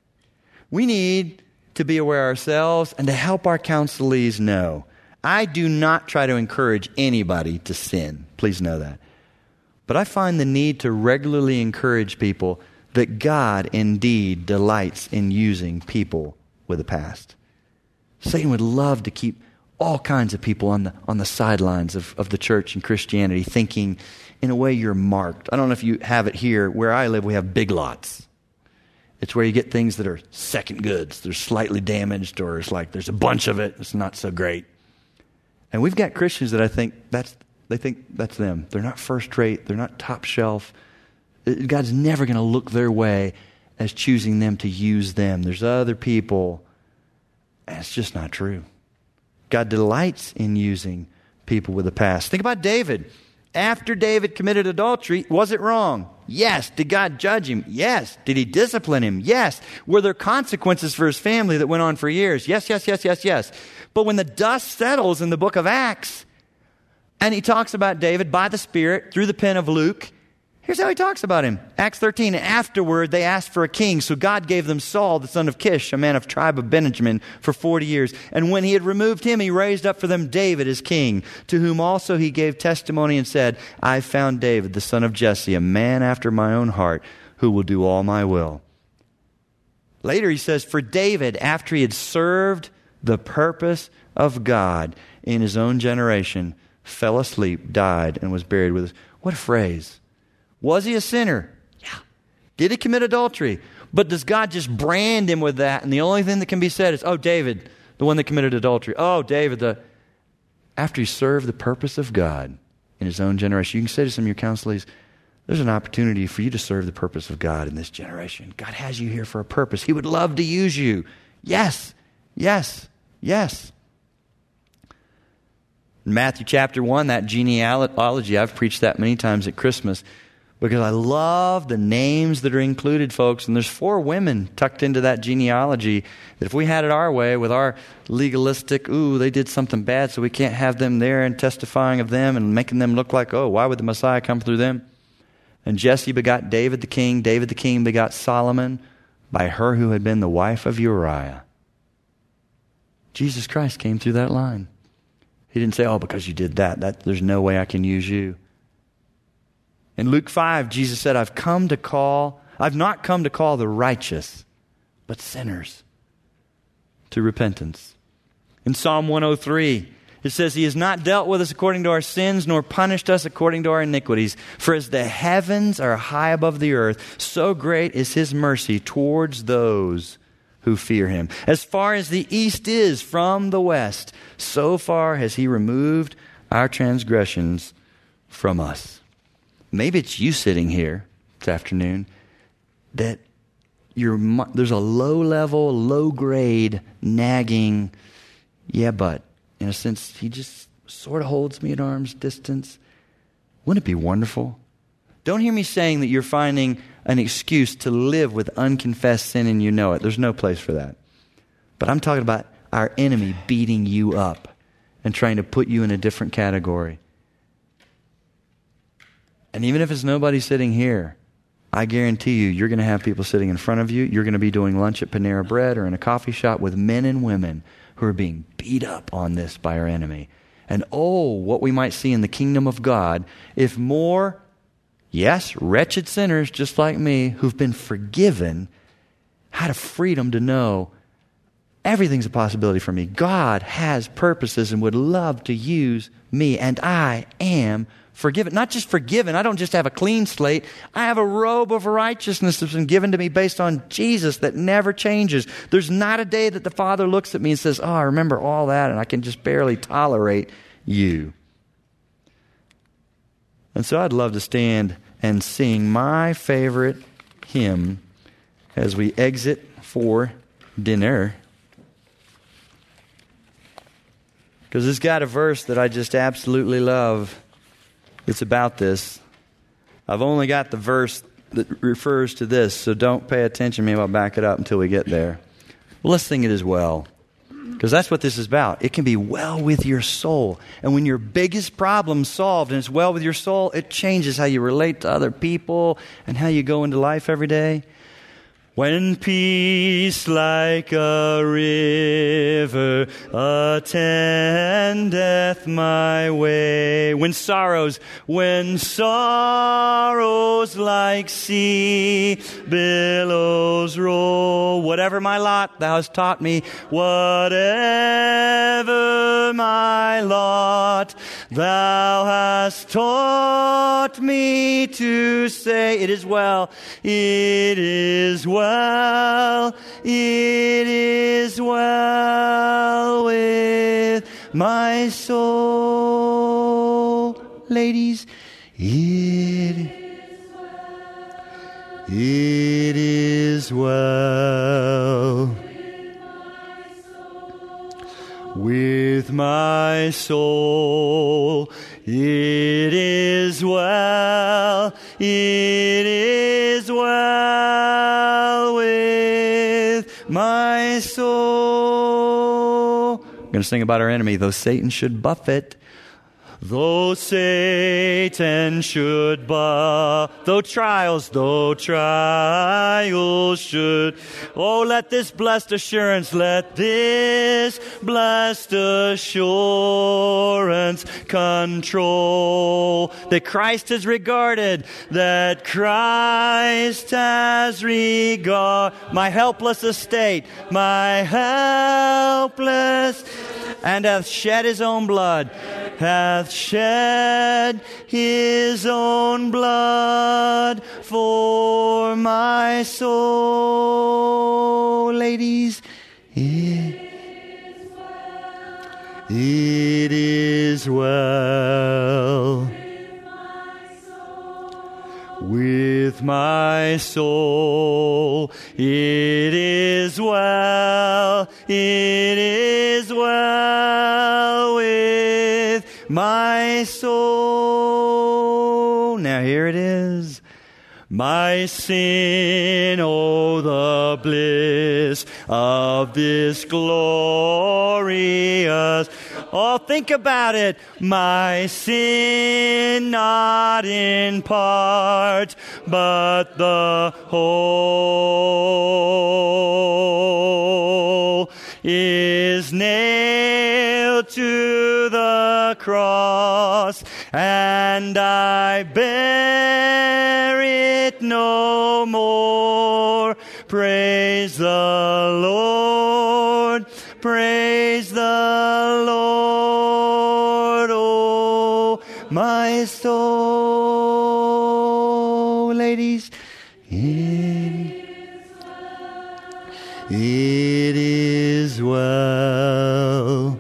We need to be aware ourselves and to help our counselees know. I do not try to encourage anybody to sin. Please know that. But I find the need to regularly encourage people that God indeed delights in using people with a past. Satan would love to keep all kinds of people on the sidelines of the church and Christianity thinking, in a way, you're marked. I don't know if you have it here. Where I live, we have Big Lots. It's where you get things that are second goods. They're slightly damaged, or it's like there's a bunch of it. It's not so great. And we've got Christians that they think that's them. They're not first rate. They're not top shelf. God's never going to look their way as choosing them to use them. There's other people. And it's just not true. God delights in using people with a past. Think about David. After David committed adultery, was it wrong? Yes. Did God judge him? Yes. Did he discipline him? Yes. Were there consequences for his family that went on for years? Yes, yes, yes, yes, yes. But when the dust settles in the book of Acts, and he talks about David by the Spirit through the pen of Luke, here's how he talks about him. Acts 13, afterward they asked for a king, so God gave them Saul, the son of Kish, a man of tribe of Benjamin, for 40 years. And when he had removed him, he raised up for them David as king, to whom also he gave testimony and said, I found David, the son of Jesse, a man after my own heart, who will do all my will. Later he says, for David, after he had served the purpose of God in his own generation, fell asleep, died, and was buried with us. What a phrase. Was he a sinner? Yeah. Did he commit adultery? But does God just brand him with that? And the only thing that can be said is, oh, David, the one that committed adultery. Oh, David, after he served the purpose of God in his own generation. You can say to some of your counselees, there's an opportunity for you to serve the purpose of God in this generation. God has you here for a purpose. He would love to use you. Yes, yes, yes. In Matthew chapter 1, that genealogy, I've preached that many times at Christmas because I love the names that are included, folks. And there's 4 women tucked into that genealogy that if we had it our way with our legalistic, they did something bad, so we can't have them there and testifying of them and making them look like, why would the Messiah come through them? And Jesse begot David the king. David the king begot Solomon by her who had been the wife of Uriah. Jesus Christ came through that line. He didn't say, because you did that, there's no way I can use you. In Luke 5, Jesus said, I've not come to call the righteous, but sinners to repentance. In Psalm 103, it says, He has not dealt with us according to our sins, nor punished us according to our iniquities. For as the heavens are high above the earth, so great is His mercy towards those who fear Him. As far as the east is from the west, so far has He removed our transgressions from us. Maybe it's you sitting here this afternoon that there's a low-level, low-grade, nagging, but in a sense, He just sort of holds me at arm's distance. Wouldn't it be wonderful? Don't hear me saying that you're finding an excuse to live with unconfessed sin and you know it. There's no place for that. But I'm talking about our enemy beating you up and trying to put you in a different category. And even if it's nobody sitting here, I guarantee you're going to have people sitting in front of you. You're going to be doing lunch at Panera Bread or in a coffee shop with men and women who are being beat up on this by our enemy. And what we might see in the kingdom of God if more, yes, wretched sinners just like me who've been forgiven had a freedom to know everything's a possibility for me. God has purposes and would love to use me, and I am forgiven. Not just forgiven. I don't just have a clean slate. I have a robe of righteousness that's been given to me based on Jesus that never changes. There's not a day that the Father looks at me and says, I remember all that and I can just barely tolerate you. And so I'd love to stand and sing my favorite hymn as we exit for dinner. Because it's got a verse that I just absolutely love. It's about this. I've only got the verse that refers to this, so don't pay attention. Maybe I'll back it up until we get there. Well, let's sing it as well, because that's what this is about. It can be well with your soul. And when your biggest problem's solved and it's well with your soul, it changes how you relate to other people and how you go into life every day. When peace like a river attendeth my way, when sorrows like sea billows roll, whatever my lot thou hast taught me, whatever my lot thou hast taught me to say, it is well, it is well. It is well with my soul. Ladies, it is well with my soul. It is well. It is well with my soul. I'm going to sing about our enemy. Though Satan should buffet, though Satan should though trials should, let this blessed assurance control that Christ has regarded, my helpless estate, my helpless and hath shed his own blood, hath shed his own blood for my soul. Ladies, it is well with my soul. It is well. It is well with my soul. Now here it is. My sin, oh, the bliss of this glorious. Oh, think about it. My sin, not in part, but the whole, is nailed to the cross, and I bear it no more. Praise the Lord. Praise the Lord, oh, my soul. Ladies, it is well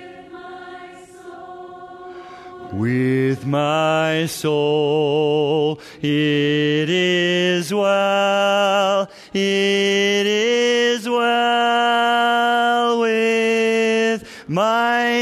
with my soul. It is well. It is well with my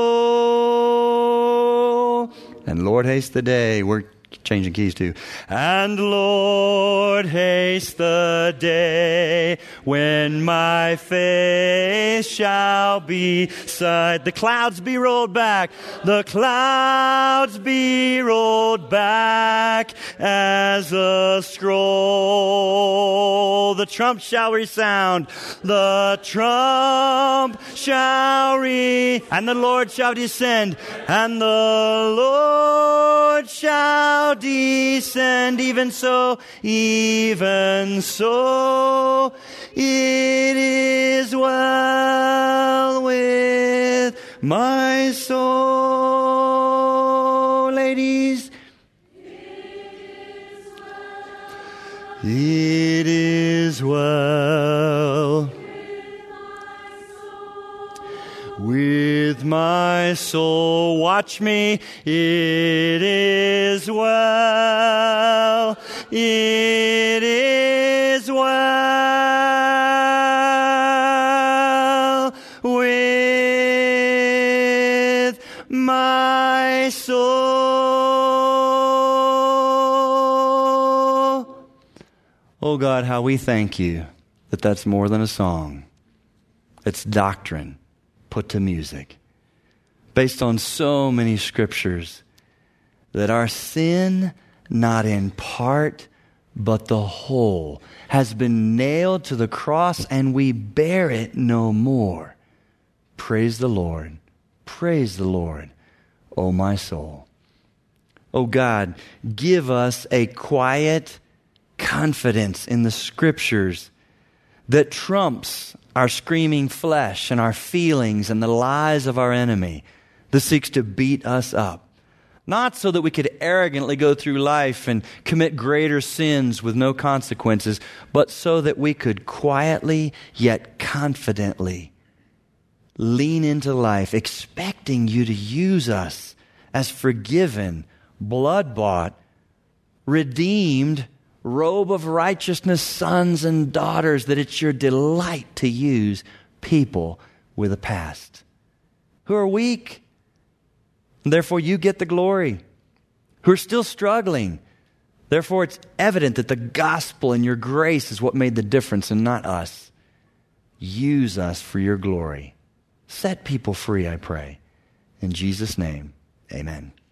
soul. And Lord, haste the day. We're changing keys too. And Lord, haste the day when my face shall be sight. The clouds be rolled back. The clouds be rolled back as a scroll. The trump shall resound. The trump shall and the Lord shall descend. And the Lord shall descend. Even so, it is well with my soul. Ladies, it is well with my soul. Watch me. It is well. It is well with my soul. Oh God, how we thank you that that's more than a song. It's doctrine put to music, based on so many scriptures, that our sin, not in part, but the whole, has been nailed to the cross, and we bear it no more. Praise the Lord. Praise the Lord, O my soul. O God, give us a quiet confidence in the scriptures that trumps our screaming flesh and our feelings and the lies of our enemy that seeks to beat us up. Not so that we could arrogantly go through life and commit greater sins with no consequences, but so that we could quietly yet confidently lean into life, expecting you to use us as forgiven, blood-bought, redeemed, robe of righteousness sons and daughters, that it's your delight to use people with a past who are weak. Therefore, you get the glory. Who are still struggling. Therefore, it's evident that the gospel and your grace is what made the difference and not us. Use us for your glory. Set people free, I pray. In Jesus' name, amen.